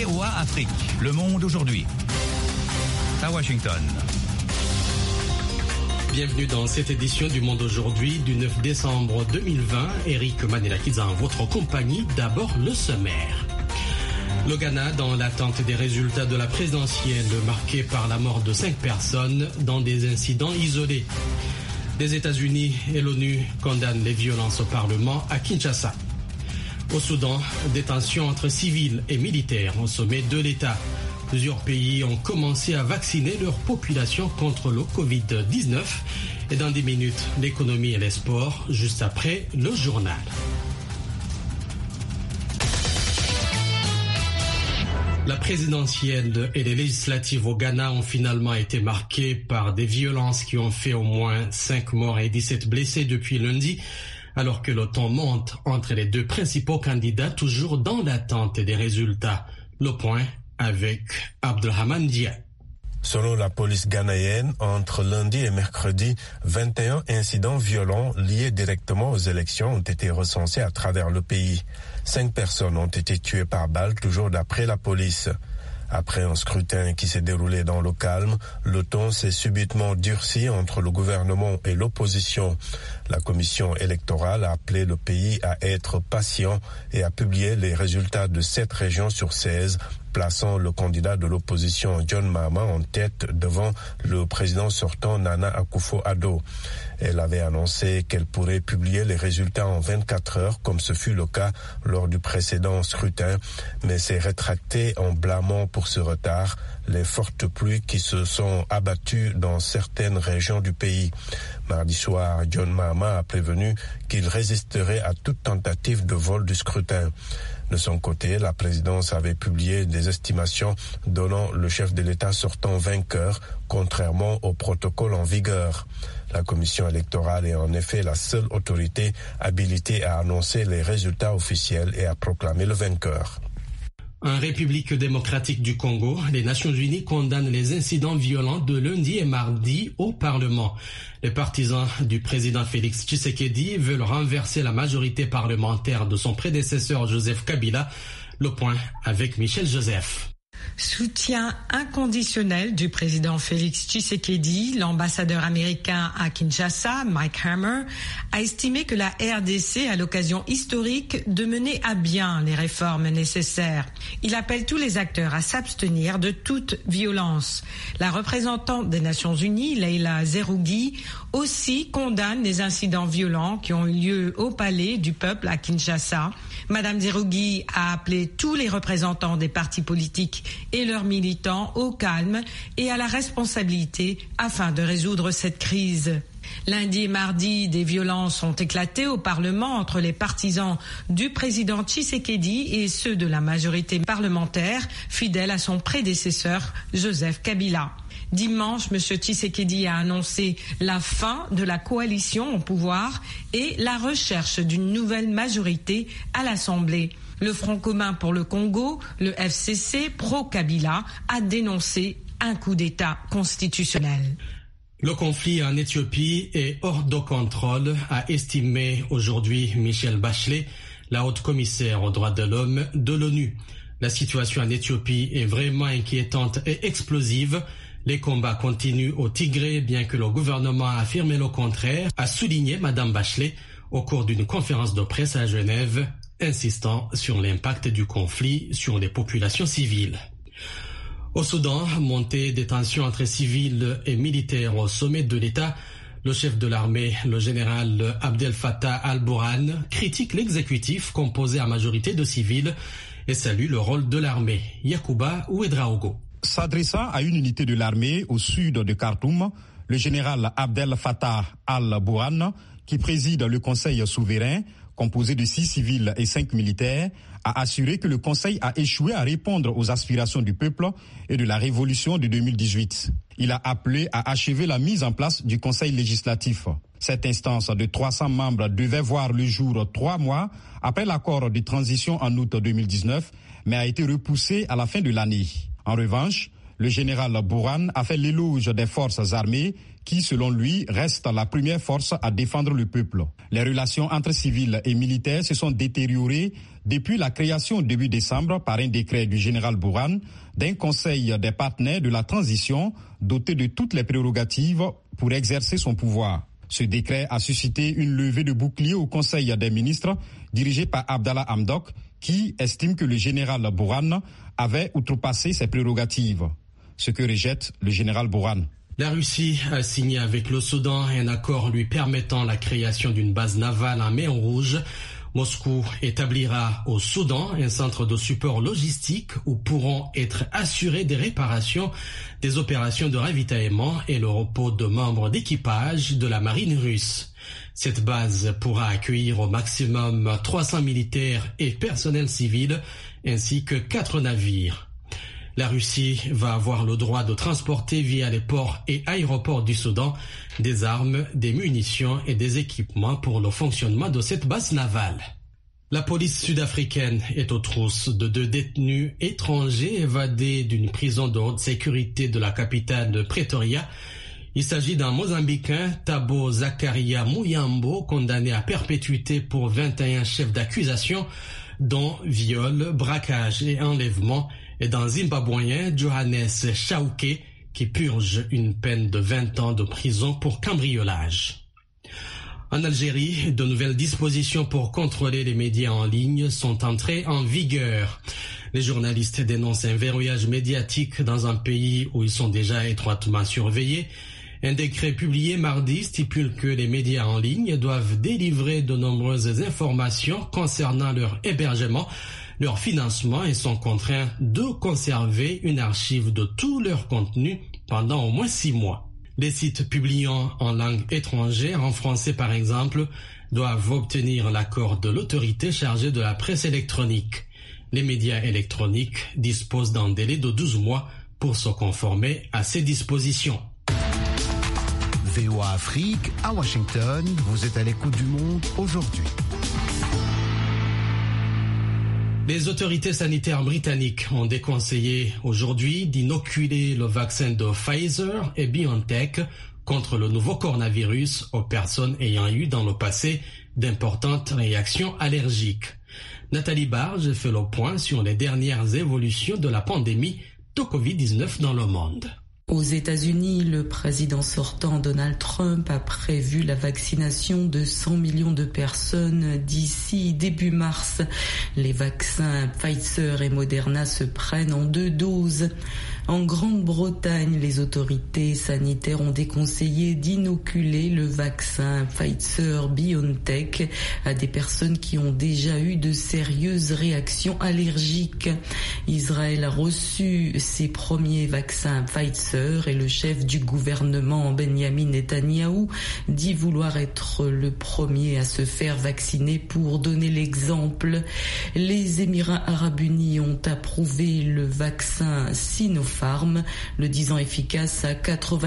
VOA Afrique, le monde aujourd'hui. À Washington. Bienvenue dans cette édition du Monde aujourd'hui du 9 décembre 2020. Eric Manelakidza en votre compagnie. D'abord le sommaire. Le Ghana dans l'attente des résultats de la présidentielle marquée par la mort de 5 personnes dans des incidents isolés. Les États-Unis et l'ONU condamnent les violences au Parlement à Kinshasa. Au Soudan, des tensions entre civils et militaires au sommet de l'État. Plusieurs pays ont commencé à vacciner leur population contre le Covid-19. Et dans 10 minutes, l'économie et les sports, juste après le journal. La présidentielle et les législatives au Ghana ont finalement été marquées par des violences qui ont fait au moins 5 morts et 17 blessés depuis lundi, alors que le ton monte entre les deux principaux candidats, toujours dans l'attente des résultats. Le point avec Abdelrahman Dia. Selon la police ghanéenne, entre lundi et mercredi, 21 incidents violents liés directement aux élections ont été recensés à travers le pays. 5 personnes ont été tuées par balle, toujours d'après la police. Après un scrutin qui s'est déroulé dans le calme, le ton s'est subitement durci entre le gouvernement et l'opposition. La commission électorale a appelé le pays à être patient et à publier les résultats de 7 régions sur 16, plaçant le candidat de l'opposition John Mahama en tête devant le président sortant Nana Akufo-Addo. Elle avait annoncé qu'elle pourrait publier les résultats en 24 heures, comme ce fut le cas lors du précédent scrutin, mais s'est rétractée en blâmant pour ce retard les fortes pluies qui se sont abattues dans certaines régions du pays. Mardi soir, John Mahama a prévenu qu'il résisterait à toute tentative de vol du scrutin. De son côté, la présidence avait publié des estimations donnant le chef de l'État sortant vainqueur, contrairement au protocole en vigueur. La commission électorale est en effet la seule autorité habilitée à annoncer les résultats officiels et à proclamer le vainqueur. En République démocratique du Congo, les Nations Unies condamnent les incidents violents de lundi et mardi au Parlement. Les partisans du président Félix Tshisekedi veulent renverser la majorité parlementaire de son prédécesseur Joseph Kabila. Le point avec Michel Joseph. Soutien inconditionnel du président Félix Tshisekedi, l'ambassadeur américain à Kinshasa, Mike Hammer, a estimé que la RDC a l'occasion historique de mener à bien les réformes nécessaires. Il appelle tous les acteurs à s'abstenir de toute violence. La représentante des Nations Unies, Leila Zerougui, aussi condamne les incidents violents qui ont eu lieu au palais du peuple à Kinshasa. Madame Zerougui a appelé tous les représentants des partis politiques et leurs militants au calme et à la responsabilité afin de résoudre cette crise. Lundi et mardi, des violences ont éclaté au Parlement entre les partisans du président Tshisekedi et ceux de la majorité parlementaire, fidèle à son prédécesseur Joseph Kabila. Dimanche, M. Tshisekedi a annoncé la fin de la coalition au pouvoir et la recherche d'une nouvelle majorité à l'Assemblée. Le Front commun pour le Congo, le FCC pro-Kabila, a dénoncé un coup d'État constitutionnel. Le conflit en Éthiopie est hors de contrôle, a estimé aujourd'hui Michelle Bachelet, la haute commissaire aux droits de l'homme de l'ONU. La situation en Éthiopie est vraiment inquiétante et explosive. Les combats continuent au Tigré, bien que le gouvernement a affirmé le contraire, a souligné Madame Bachelet au cours d'une conférence de presse à Genève, insistant sur l'impact du conflit sur les populations civiles. Au Soudan, montée des tensions entre civils et militaires au sommet de l'État, le chef de l'armée, le général Abdel Fattah al-Burhan, critique l'exécutif composé à majorité de civils et salue le rôle de l'armée. Yacouba Ouedraogo. S'adressant à une unité de l'armée au sud de Khartoum, le général Abdel Fattah al-Burhan, qui préside le Conseil souverain, composé de 6 civils et 5 militaires, a assuré que le Conseil a échoué à répondre aux aspirations du peuple et de la révolution de 2018. Il a appelé à achever la mise en place du Conseil législatif. Cette instance de 300 membres devait voir le jour 3 mois après l'accord de transition en août 2019, mais a été repoussée à la fin de l'année. En revanche, Le général Bourhan a fait l'éloge des forces armées qui, selon lui, restent la première force à défendre le peuple. Les relations entre civils et militaires se sont détériorées depuis la création début décembre par un décret du général Bourhan d'un conseil des partenaires de la transition doté de toutes les prérogatives pour exercer son pouvoir. Ce décret a suscité une levée de bouclier au Conseil des ministres dirigé par Abdallah Hamdok qui estime que le général Bourhan avait outrepassé ses prérogatives, ce que rejette le général Bourhan. La Russie a signé avec le Soudan un accord lui permettant la création d'une base navale en mer Rouge. Moscou établira au Soudan un centre de support logistique où pourront être assurées des réparations, des opérations de ravitaillement et le repos de membres d'équipage de la marine russe. Cette base pourra accueillir au maximum 300 militaires et personnel civil ainsi que 4 navires. La Russie va avoir le droit de transporter via les ports et aéroports du Soudan des armes, des munitions et des équipements pour le fonctionnement de cette base navale. La police sud-africaine est aux trousses de 2 détenus étrangers évadés d'une prison de haute sécurité de la capitale de Pretoria. Il s'agit d'un Mozambicain, Thabo Zakaria Muyambo, condamné à perpétuité pour 21 chefs d'accusation, dont viol, braquage et enlèvement, et d'un Zimbabwéen, Johannes Chauke, qui purge une peine de 20 ans de prison pour cambriolage. En Algérie, de nouvelles dispositions pour contrôler les médias en ligne sont entrées en vigueur. Les journalistes dénoncent un verrouillage médiatique dans un pays où ils sont déjà étroitement surveillés. Un décret publié mardi stipule que les médias en ligne doivent délivrer de nombreuses informations concernant leur hébergement, leur financement et sont contraints de conserver une archive de tout leur contenu pendant au moins 6 mois. Les sites publiant en langue étrangère, en français par exemple, doivent obtenir l'accord de l'autorité chargée de la presse électronique. Les médias électroniques disposent d'un délai de 12 mois pour se conformer à ces dispositions. VOA Afrique, à Washington, vous êtes à l'écoute du monde aujourd'hui. Les autorités sanitaires britanniques ont déconseillé aujourd'hui d'inoculer le vaccin de Pfizer et BioNTech contre le nouveau coronavirus aux personnes ayant eu dans le passé d'importantes réactions allergiques. Nathalie Barge fait le point sur les dernières évolutions de la pandémie de Covid-19 dans le monde. Aux États-Unis, le président sortant Donald Trump a prévu la vaccination de 100 millions de personnes d'ici début mars. Les vaccins Pfizer et Moderna se prennent en 2 doses. En Grande-Bretagne, les autorités sanitaires ont déconseillé d'inoculer le vaccin Pfizer-BioNTech à des personnes qui ont déjà eu de sérieuses réactions allergiques. Israël a reçu ses premiers vaccins Pfizer et le chef du gouvernement Benjamin Netanyahou dit vouloir être le premier à se faire vacciner pour donner l'exemple. Les Émirats arabes unis ont approuvé le vaccin Sinopharm, le disant efficace à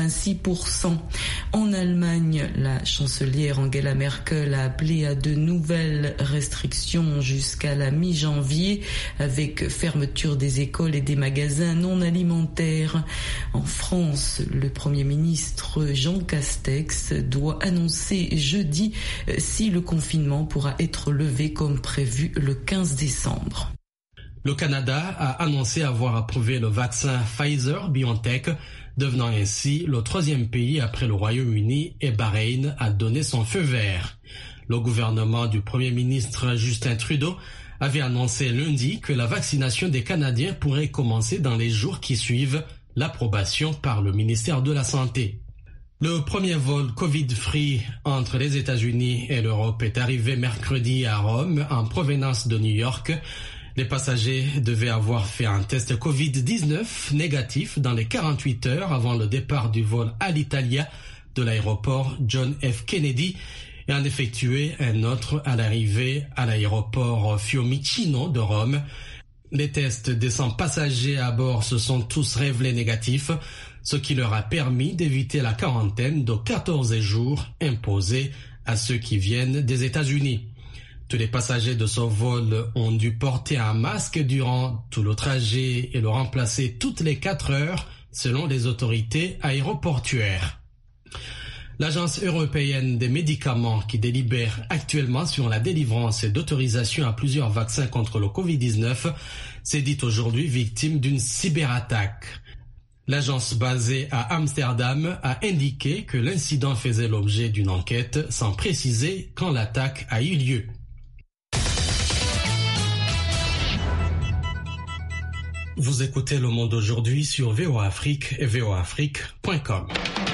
86%. En Allemagne, la chancelière Angela Merkel a appelé à de nouvelles restrictions jusqu'à la mi-janvier avec fermeture des écoles et des magasins non alimentaires. En France, le Premier ministre Jean Castex doit annoncer jeudi si le confinement pourra être levé comme prévu le 15 décembre. Le Canada a annoncé avoir approuvé le vaccin Pfizer-BioNTech, devenant ainsi le 3e pays après le Royaume-Uni et Bahreïn à donner son feu vert. Le gouvernement du Premier ministre Justin Trudeau avait annoncé lundi que la vaccination des Canadiens pourrait commencer dans les jours qui suivent l'approbation par le ministère de la Santé. Le premier vol Covid-free entre les États-Unis et l'Europe est arrivé mercredi à Rome en provenance de New York. Les passagers devaient avoir fait un test Covid-19 négatif dans les 48 heures avant le départ du vol Alitalia de l'aéroport John F. Kennedy et en effectuer un autre à l'arrivée à l'aéroport Fiumicino de Rome. Les tests des 100 passagers à bord se sont tous révélés négatifs, ce qui leur a permis d'éviter la quarantaine de 14 jours imposée à ceux qui viennent des États-Unis. Tous les passagers de ce vol ont dû porter un masque durant tout le trajet et le remplacer toutes les 4 heures selon les autorités aéroportuaires. L'Agence européenne des médicaments qui délibère actuellement sur la délivrance d'autorisation à plusieurs vaccins contre le Covid-19 s'est dit aujourd'hui victime d'une cyberattaque. L'agence basée à Amsterdam a indiqué que l'incident faisait l'objet d'une enquête sans préciser quand l'attaque a eu lieu. Vous écoutez Le Monde aujourd'hui sur VOA Afrique et voaafrique.com.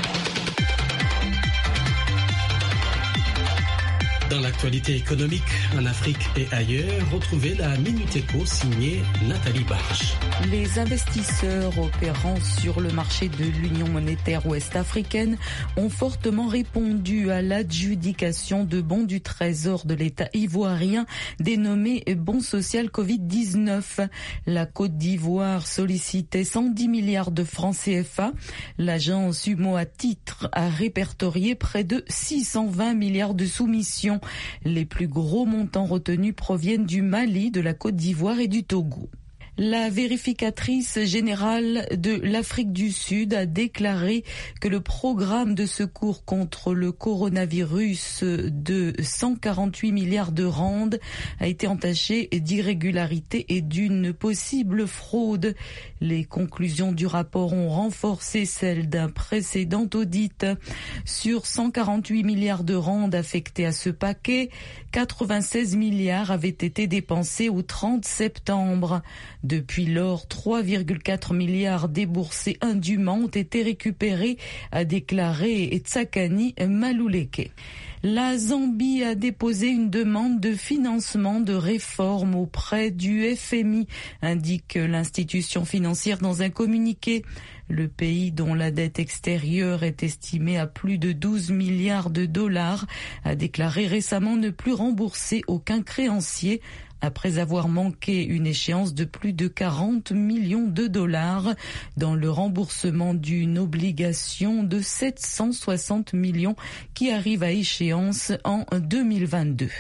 Dans l'actualité économique, en Afrique et ailleurs, retrouvez la Minute Éco signée Nathalie Barge. Les investisseurs opérant sur le marché de l'Union monétaire ouest-africaine ont fortement répondu à l'adjudication de bons du Trésor de l'État ivoirien dénommé Bon Social Covid-19. La Côte d'Ivoire sollicitait 110 milliards de francs CFA. L'agence UMO à titre a répertorié près de 620 milliards de soumissions. Les plus gros montants retenus proviennent du Mali, de la Côte d'Ivoire et du Togo. La vérificatrice générale de l'Afrique du Sud a déclaré que le programme de secours contre le coronavirus de 148 milliards de rand a été entaché d'irrégularités et d'une possible fraude. Les conclusions du rapport ont renforcé celles d'un précédent audit. Sur 148 milliards de rand affectés à ce paquet, 96 milliards avaient été dépensés au 30 septembre. Depuis lors, 3,4 milliards déboursés indûment ont été récupérés, a déclaré Tsakani Maluleke. La Zambie a déposé une demande de financement de réforme auprès du FMI, indique l'institution financière dans un communiqué. Le pays, dont la dette extérieure est estimée à plus de 12 milliards de dollars, a déclaré récemment ne plus rembourser aucun créancier après avoir manqué une échéance de plus de 40 millions de dollars dans le remboursement d'une obligation de 760 millions qui arrive à échéance en 2022.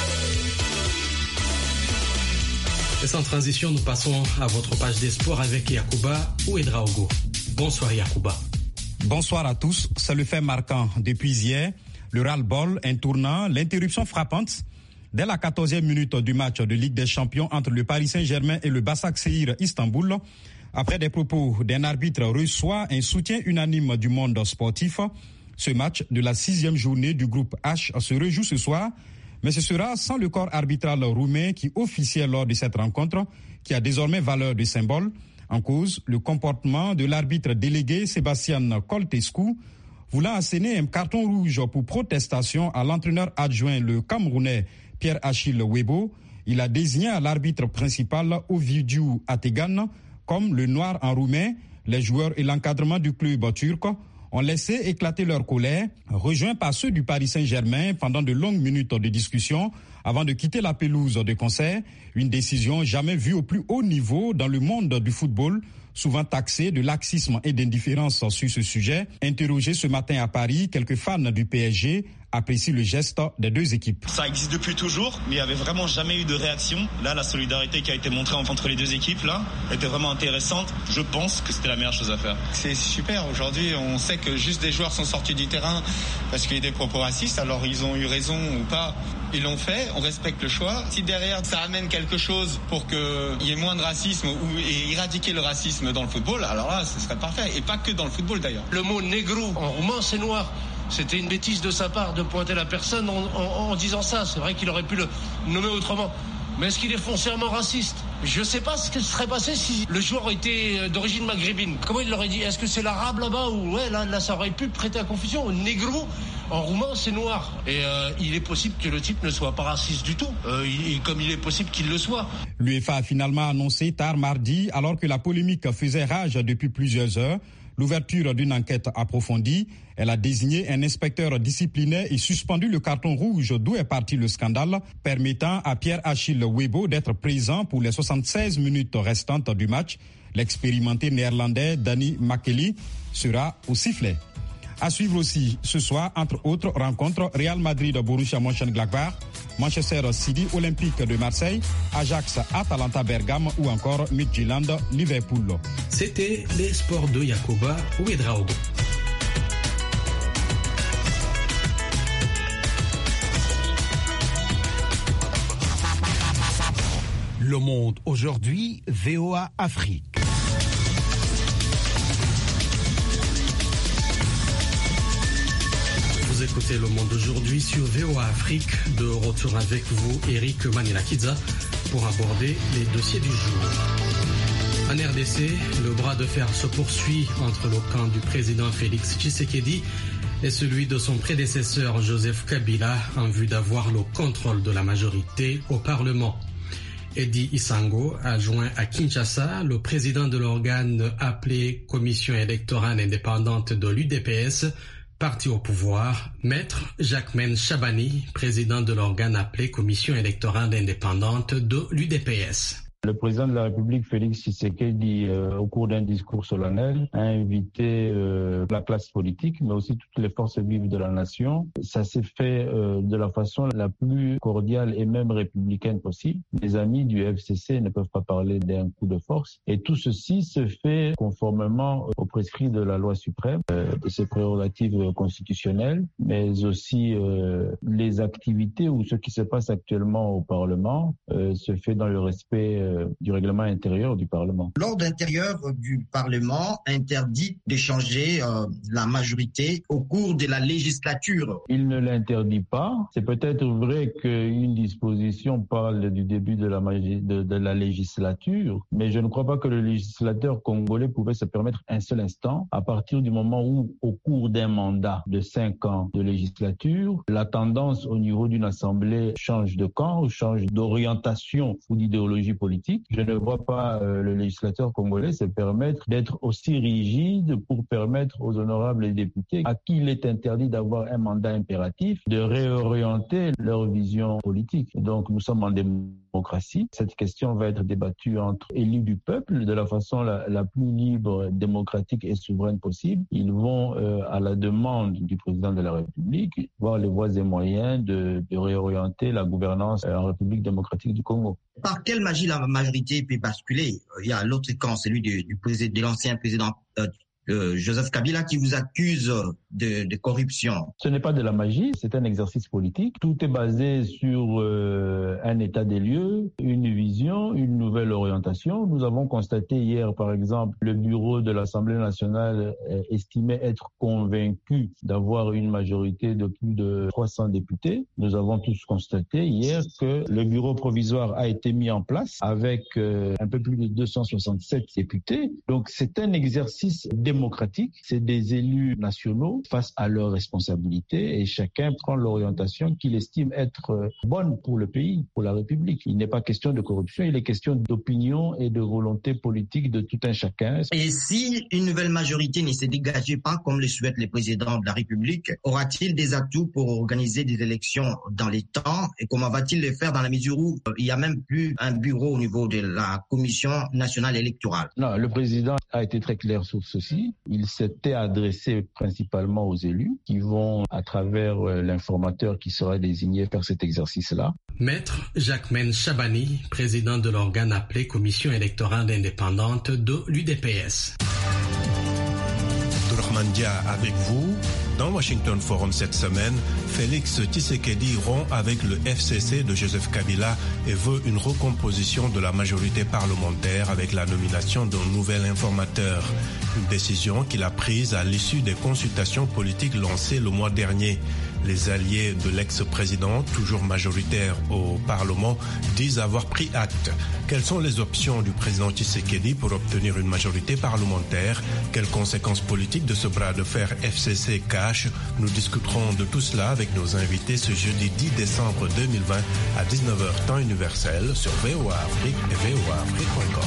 Et sans transition, nous passons à votre page des sports avec Yacouba Ouedraogo. Bonsoir Yacouba. Bonsoir à tous. C'est le fait marquant depuis hier. Le ras-le-bol, un tournant, l'interruption frappante. Dès la 14e minute du match de Ligue des Champions entre le Paris Saint-Germain et le Başakşehir Istanbul, après des propos d'un arbitre reçoit un soutien unanime du monde sportif. Ce match de la 6e journée du groupe H se rejoue ce soir, mais ce sera sans le corps arbitral roumain qui officiait lors de cette rencontre, qui a désormais valeur de symbole. En cause, le comportement de l'arbitre délégué Sebastian Coltescu, voulant asséner un carton rouge pour protestation à l'entraîneur adjoint, le Camerounais Pierre-Achille Webo. Il a désigné à l'arbitre principal Ovidiu Ategan comme le noir en roumain. Les joueurs et l'encadrement du club turc ont laissé éclater leur colère, rejoints par ceux du Paris Saint-Germain pendant de longues minutes de discussion avant de quitter la pelouse de concert. Une décision jamais vue au plus haut niveau dans le monde du football, souvent taxé de laxisme et d'indifférence sur ce sujet. Interrogé ce matin à Paris, quelques fans du PSG apprécient le geste des deux équipes. Ça existe depuis toujours, mais il n'y avait vraiment jamais eu de réaction. Là, la solidarité qui a été montrée entre les deux équipes là, était vraiment intéressante. Je pense que c'était la meilleure chose à faire. C'est super. Aujourd'hui, on sait que juste des joueurs sont sortis du terrain parce qu'il y a des propos racistes. Alors, ils ont eu raison ou pas. Ils l'ont fait, on respecte le choix. Si derrière, ça amène quelque chose pour qu'il y ait moins de racisme et éradiquer le racisme dans le football, alors là, ce serait parfait. Et pas que dans le football, d'ailleurs. Le mot négro, en roumain, c'est noir. C'était une bêtise de sa part de pointer la personne en disant ça. C'est vrai qu'il aurait pu le nommer autrement. Mais est-ce qu'il est foncièrement raciste ? Je ne sais pas ce qui serait passé si le joueur était d'origine maghrébine. Comment il l'aurait dit ? Est-ce que c'est l'arabe là-bas ou ouais, là, ça aurait pu prêter à confusion. Négro, en roumain, c'est noir. Et il est possible que le type ne soit pas raciste du tout, comme il est possible qu'il le soit. L'UEFA a finalement annoncé tard mardi, alors que la polémique faisait rage depuis plusieurs heures, l'ouverture d'une enquête approfondie. Elle a désigné un inspecteur disciplinaire et suspendu le carton rouge d'où est parti le scandale, permettant à Pierre-Achille Webo d'être présent pour les 76 minutes restantes du match. L'expérimenté néerlandais Danny Makely sera au sifflet. À suivre aussi ce soir, entre autres rencontres, Real Madrid-Borussia Mönchengladbach, Manchester City Olympique de Marseille, Ajax Atalanta Bergame ou encore Midtjylland Liverpool. C'était les sports de Yacoba Ouedraogo. Le Monde aujourd'hui, VOA Afrique. Vous écoutez Le Monde aujourd'hui sur VOA Afrique. De retour avec vous, Eric Manilakidza, pour aborder les dossiers du jour. En RDC, le bras de fer se poursuit entre le camp du président Félix Tshisekedi et celui de son prédécesseur Joseph Kabila en vue d'avoir le contrôle de la majorité au Parlement. Eddie Isango, adjoint à Kinshasa, le président de l'organe appelé Commission électorale indépendante de l'UDPS, parti au pouvoir, Maître Jacquemaine Chabani, président de l'organe appelé Commission électorale indépendante de l'UDPS. Le président de la République, Félix Tshisekedi, au cours d'un discours solennel, a invité la classe politique, mais aussi toutes les forces vives de la nation. Ça s'est fait de la façon la plus cordiale et même républicaine possible. Les amis du FCC ne peuvent pas parler d'un coup de force. Et tout ceci se fait conformément aux prescrits de la loi suprême, de ses prérogatives constitutionnelles, mais aussi les activités ou ce qui se passe actuellement au Parlement se fait dans le respect du règlement intérieur du Parlement. L'ordre intérieur du Parlement interdit d'échanger la majorité au cours de la législature. Il ne l'interdit pas. C'est peut-être vrai qu'une disposition parle du début de la législature, mais je ne crois pas que le législateur congolais pouvait se permettre un seul instant, à partir du moment où, au cours d'un mandat de 5 ans de législature, la tendance au niveau d'une assemblée change de camp, ou change d'orientation ou d'idéologie politique. Je ne vois pas le législateur congolais se permettre d'être aussi rigide pour permettre aux honorables députés à qui il est interdit d'avoir un mandat impératif de réorienter leur vision politique. Donc nous sommes en démocratie. Cette question va être débattue entre élus du peuple de la façon la plus libre, démocratique et souveraine possible. Ils vont, à la demande du président de la République, voir les voies et moyens de réorienter la gouvernance en République démocratique du Congo. Par quelle magie la majorité peut basculer? Il y a l'autre camp, celui de l'ancien président Joseph Kabila, qui vous accuse de corruption. Ce n'est pas de la magie, c'est un exercice politique. Tout est basé sur un état des lieux, une vision, une nouvelle orientation. Nous avons constaté hier, par exemple, le bureau de l'Assemblée nationale estimait être convaincu d'avoir une majorité de plus de 300 députés. Nous avons tous constaté hier que le bureau provisoire a été mis en place avec un peu plus de 267 députés. Donc c'est un exercice démocratique, c'est des élus nationaux face à leurs responsabilités et chacun prend l'orientation qu'il estime être bonne pour le pays, pour la République. Il n'est pas question de corruption, il est question d'opinion et de volonté politique de tout un chacun. Et si une nouvelle majorité ne se dégageait pas comme le souhaite le président de la République, aura-t-il des atouts pour organiser des élections dans les temps et comment va-t-il le faire dans la mesure où il n'y a même plus un bureau au niveau de la Commission nationale électorale? Non, le président a été très clair sur ceci. Il s'était adressé principalement aux élus qui vont, à travers l'informateur qui sera désigné, faire cet exercice-là. Maître Jacquemaine Chabani, président de l'organe appelé Commission électorale indépendante de l'UDPS. Abdourahmane avec vous. Dans Washington Forum cette semaine, Félix Tshisekedi rompt avec le FCC de Joseph Kabila et veut une recomposition de la majorité parlementaire avec la nomination d'un nouvel informateur. Une décision qu'il a prise à l'issue des consultations politiques lancées le mois dernier. Les alliés de l'ex-président, toujours majoritaire au Parlement, disent avoir pris acte. Quelles sont les options du président Tshisekedi pour obtenir une majorité parlementaire? Quelles conséquences politiques de ce bras de fer FCC cache? Nous discuterons de tout cela avec nos invités ce jeudi 10 décembre 2020 à 19h temps universel sur VOA Afrique et voaafrique.com.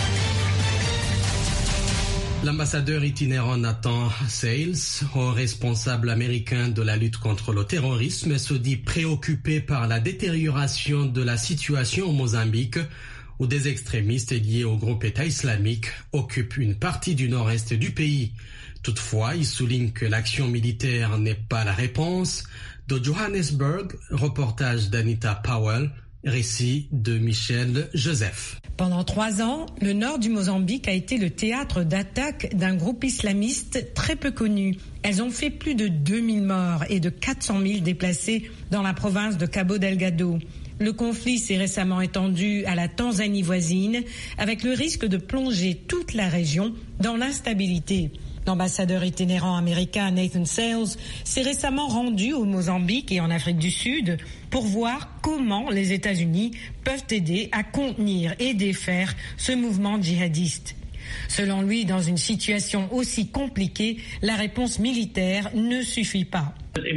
L'ambassadeur itinérant Nathan Sales, haut responsable américain de la lutte contre le terrorisme, se dit préoccupé par la détérioration de la situation au Mozambique, où des extrémistes liés au groupe État islamique occupent une partie du nord-est du pays. Toutefois, il souligne que l'action militaire n'est pas la réponse. De Johannesburg, reportage d'Anita Powell, récit de Michel Joseph. Pendant 3 ans, le nord du Mozambique a été le théâtre d'attaques d'un groupe islamiste très peu connu. Elles ont fait plus de 2000 morts et de 400 000 déplacés dans la province de Cabo Delgado. Le conflit s'est récemment étendu à la Tanzanie voisine, avec le risque de plonger toute la région dans l'instabilité. L'ambassadeur itinérant américain Nathan Sales s'est récemment rendu au Mozambique et en Afrique du Sud pour voir comment les États-Unis peuvent aider à contenir et défaire ce mouvement djihadiste. Selon lui, dans une situation aussi compliquée, la réponse militaire ne suffit pas.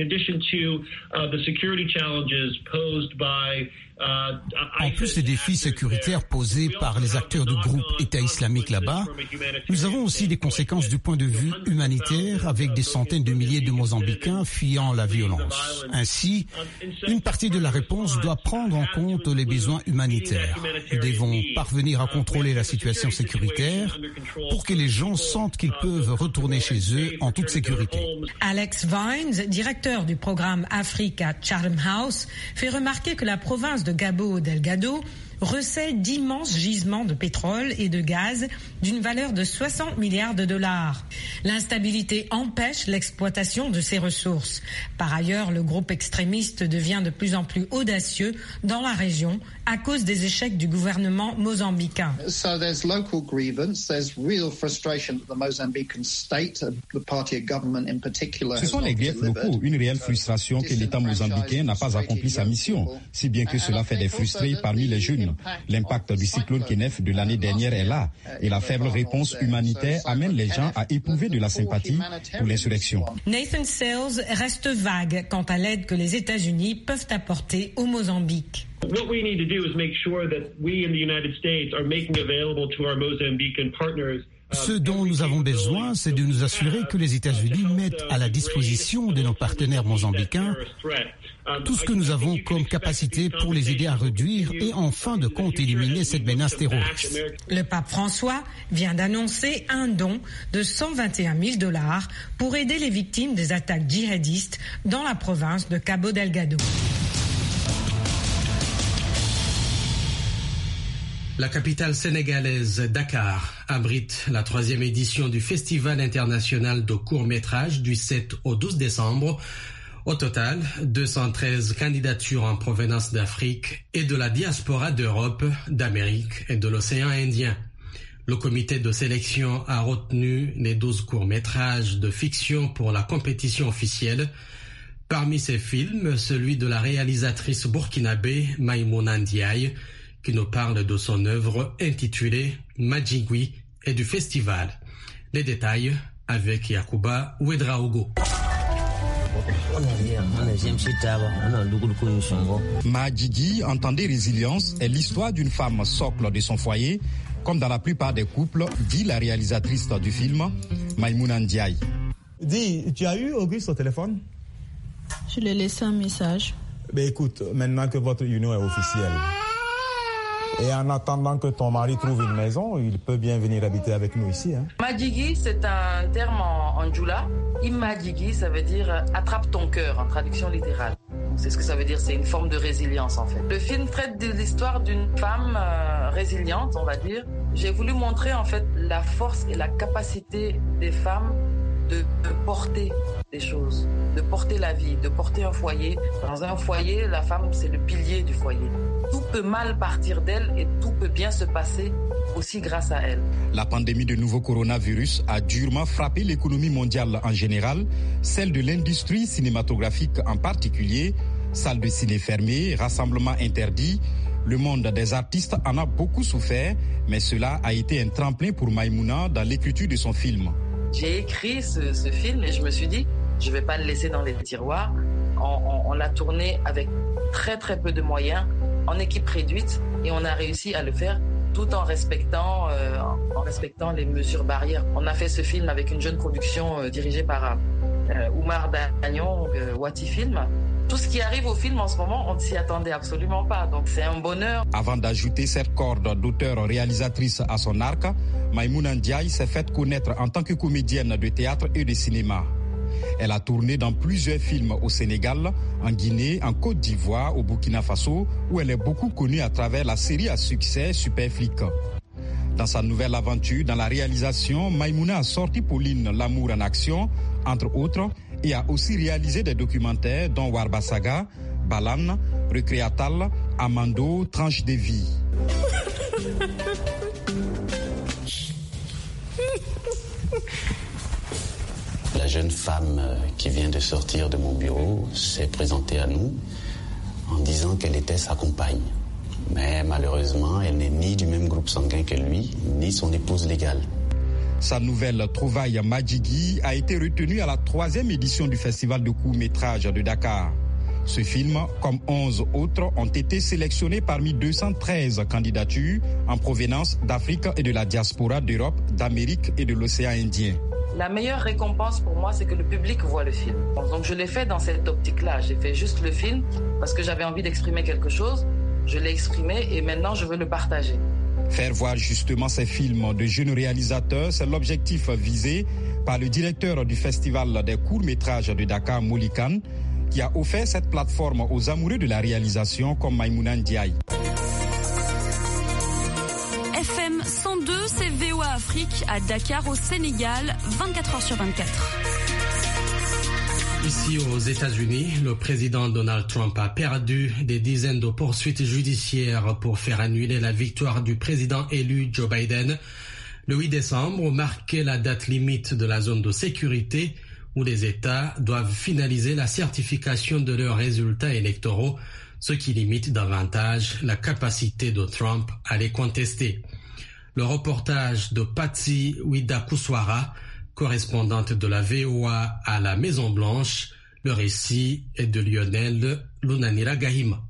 En plus des défis sécuritaires posés par les acteurs du groupe État islamique là-bas, nous avons aussi des conséquences du point de vue humanitaire avec des centaines de milliers de Mozambicains fuyant la violence. Ainsi, une partie de la réponse doit prendre en compte les besoins humanitaires. Nous devons parvenir à contrôler la situation sécuritaire pour que les gens sentent qu'ils peuvent retourner chez eux en toute sécurité. Alex Vines, directeur du programme Afrique à Chatham House, fait remarquer que la province de Cabo Delgado recèle d'immenses gisements de pétrole et de gaz d'une valeur de 60 milliards de dollars. L'instabilité empêche l'exploitation de ces ressources. Par ailleurs, le groupe extrémiste devient de plus en plus audacieux dans la région à cause des échecs du gouvernement mozambicain. So there's local grievance, there's real frustration that the Mozambican state, the party of government in particular. Ce sont les griefs locaux, une réelle frustration que l'État mozambicain n'a pas accompli sa mission, si bien que cela fait des frustrés parmi les jeunes. L'impact du cyclone Kenneth de l'année dernière est là, et la faible réponse humanitaire amène les gens à éprouver de la sympathie pour l'insurrection. Nathan Sales reste vague quant à l'aide que les États-Unis peuvent apporter au Mozambique. What we need to do is make sure that we in the United States are making available to our Mozambican partners. Ce dont nous avons besoin, c'est de nous assurer que les États-Unis mettent à la disposition de nos partenaires mozambicains tout ce que nous avons comme capacité pour les aider à réduire et en fin de compte éliminer cette menace terroriste. Le pape François vient d'annoncer un don de 121 000 $ pour aider les victimes des attaques djihadistes dans la province de Cabo Delgado. La capitale sénégalaise, Dakar, abrite la 3e édition du Festival international de court-métrage du 7 au 12 décembre. Au total, 213 candidatures en provenance d'Afrique et de la diaspora d'Europe, d'Amérique et de l'océan Indien. Le comité de sélection a retenu les 12 courts-métrages de fiction pour la compétition officielle. Parmi ces films, celui de la réalisatrice burkinabé Maïmouna Ndiaye, qui nous parle de son œuvre intitulée Majigui et du festival. Les détails avec Yacouba Ouedraogo. Majigui, entendez résilience, est l'histoire d'une femme socle de son foyer, comme dans la plupart des couples, dit la réalisatrice du film, Maïmouna Ndiaye. Dis, tu as eu Auguste au téléphone? Je lui ai laissé un message. Ben écoute, maintenant que votre union est officielle, et en attendant que ton mari trouve une maison, il peut bien venir habiter avec nous ici. Hein. Majigui, c'est un terme en djoula. Imajigui, ça veut dire attrape ton cœur, en traduction littérale. C'est ce que ça veut dire, c'est une forme de résilience en fait. Le film traite de l'histoire d'une femme résiliente, on va dire. J'ai voulu montrer en fait la force et la capacité des femmes de porter des choses, de porter la vie, de porter un foyer. Dans un foyer, la femme, c'est le pilier du foyer. Tout peut mal partir d'elle et tout peut bien se passer aussi grâce à elle. La pandémie de nouveau coronavirus a durement frappé l'économie mondiale en général, celle de l'industrie cinématographique en particulier, salles de ciné fermées, rassemblements interdits. Le monde des artistes en a beaucoup souffert, mais cela a été un tremplin pour Maïmouna dans l'écriture de son film. J'ai écrit ce film et je me suis dit, je ne vais pas le laisser dans les tiroirs. On l'a tourné avec très très peu de moyens, en équipe réduite, et on a réussi à le faire tout en respectant les mesures barrières. On a fait ce film avec une jeune production dirigée par Oumar Dagnon, Wati Film. Tout ce qui arrive au film en ce moment, on ne s'y attendait absolument pas. Donc c'est un bonheur. Avant d'ajouter cette corde d'auteur-réalisatrice à son arc, Maïmouna Ndiaye s'est faite connaître en tant que comédienne de théâtre et de cinéma. Elle a tourné dans plusieurs films au Sénégal, en Guinée, en Côte d'Ivoire, au Burkina Faso, où elle est beaucoup connue à travers la série à succès Super Flic. Dans sa nouvelle aventure, dans la réalisation, Maïmouna a sorti Pauline, l'amour en action, entre autres, et a aussi réalisé des documentaires dont Warba Saga, Balan, Recréatal, Amando, Tranche de vie. La jeune femme qui vient de sortir de mon bureau s'est présentée à nous en disant qu'elle était sa compagne. Mais malheureusement, elle n'est ni du même groupe sanguin que lui, ni son épouse légale. Sa nouvelle trouvaille Madjigui a été retenue à la 3e édition du Festival de court-métrage de Dakar. Ce film, comme 11 autres, ont été sélectionnés parmi 213 candidatures en provenance d'Afrique et de la diaspora d'Europe, d'Amérique et de l'océan Indien. La meilleure récompense pour moi, c'est que le public voit le film. Donc je l'ai fait dans cette optique-là. J'ai fait juste le film parce que j'avais envie d'exprimer quelque chose. Je l'ai exprimé et maintenant je veux le partager. Faire voir justement ces films de jeunes réalisateurs, c'est l'objectif visé par le directeur du Festival des courts-métrages de Dakar, Molikan, qui a offert cette plateforme aux amoureux de la réalisation comme Maïmouna Ndiaye. FM 102, c'est VOA Afrique à Dakar au Sénégal, 24h/24. Ici aux États-Unis, le président Donald Trump a perdu des dizaines de poursuites judiciaires pour faire annuler la victoire du président élu Joe Biden. Le 8 décembre marquait la date limite de la zone de sécurité où les États doivent finaliser la certification de leurs résultats électoraux, ce qui limite davantage la capacité de Trump à les contester. Le reportage de Patsy Widakuswara, correspondante de la VOA à la Maison-Blanche, le récit est de Lionel Lunanira Gahima.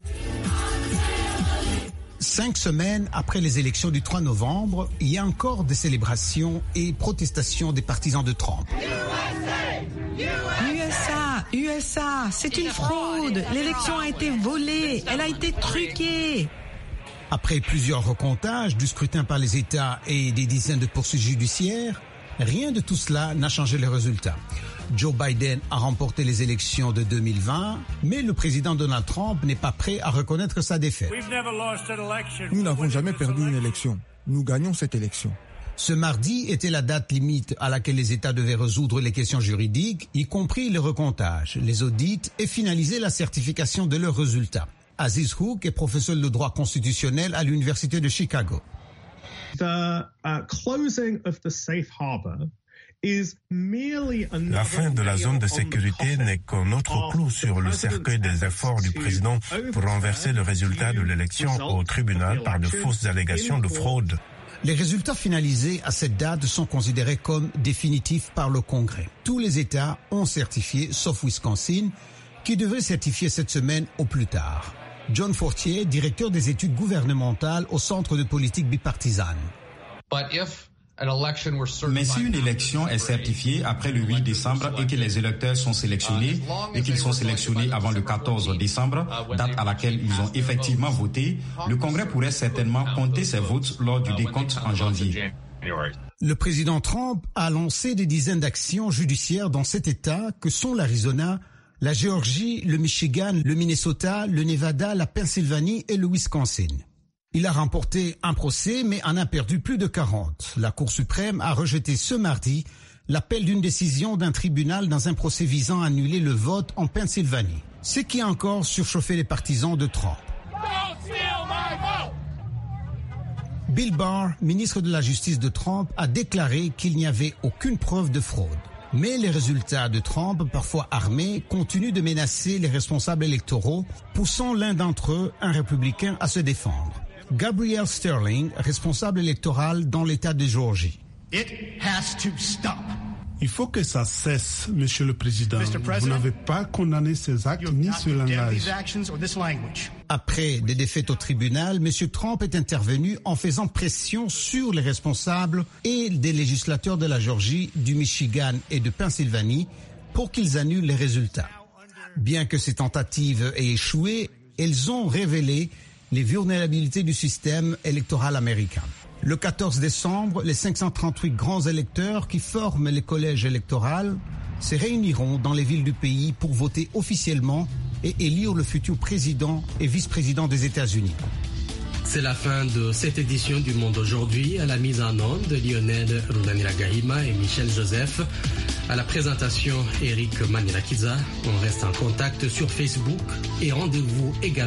5 semaines après les élections du 3 novembre, il y a encore des célébrations et protestations des partisans de Trump. USA, c'est une fraude. L'élection a été volée, elle a été truquée. Après plusieurs recomptages du scrutin par les États et des dizaines de poursuites judiciaires, rien de tout cela n'a changé les résultats. Joe Biden a remporté les élections de 2020, mais le président Donald Trump n'est pas prêt à reconnaître sa défaite. Nous n'avons jamais perdu une élection. Nous gagnons cette élection. Ce mardi était la date limite à laquelle les États devaient résoudre les questions juridiques, y compris le recomptage, les audits et finaliser la certification de leurs résultats. Aziz Hook est professeur de droit constitutionnel à l'Université de Chicago. The closing of the safe harbor is merely La fin de la zone de sécurité n'est qu'un autre clou sur le cercueil des efforts du président pour renverser le résultat de l'élection au tribunal par de fausses allégations de fraude. Les résultats finalisés à cette date sont considérés comme définitifs par le Congrès. Tous les États ont certifié, sauf Wisconsin, qui devrait certifier cette semaine au plus tard. John Fortier, directeur des études gouvernementales au Centre de politique bipartisane. Mais si une élection est certifiée après le 8 décembre et que les électeurs sont sélectionnés et qu'ils sont sélectionnés avant le 14 décembre, date à laquelle ils ont effectivement voté, le Congrès pourrait certainement compter ces votes lors du décompte en janvier. Le président Trump a lancé des dizaines d'actions judiciaires dans 7 États que sont l'Arizona, la Géorgie, le Michigan, le Minnesota, le Nevada, la Pennsylvanie et le Wisconsin. Il a remporté un procès, mais en a perdu plus de 40. La Cour suprême a rejeté ce mardi l'appel d'une décision d'un tribunal dans un procès visant à annuler le vote en Pennsylvanie, ce qui a encore surchauffé les partisans de Trump. Bill Barr, ministre de la Justice de Trump, a déclaré qu'il n'y avait aucune preuve de fraude. Mais les résultats de Trump, parfois armés, continuent de menacer les responsables électoraux, poussant l'un d'entre eux, un républicain, à se défendre. Gabriel Sterling, responsable électoral dans l'État de Géorgie. Il faut que ça cesse, Monsieur le Président. Vous n'avez pas condamné ces actes ni ce langage. Après des défaites au tribunal, M. Trump est intervenu en faisant pression sur les responsables et des législateurs de la Géorgie, du Michigan et de Pennsylvanie pour qu'ils annulent les résultats. Bien que ces tentatives aient échoué, elles ont révélé les vulnérabilités du système électoral américain. Le 14 décembre, les 538 grands électeurs qui forment les collèges électoraux se réuniront dans les villes du pays pour voter officiellement et élire le futur président et vice-président des États-Unis. C'est la fin de cette édition du Monde aujourd'hui. À la mise en onde, Lionel Runaniragahima et Michel Joseph. À la présentation, Eric Manirakiza. On reste en contact sur Facebook et rendez-vous également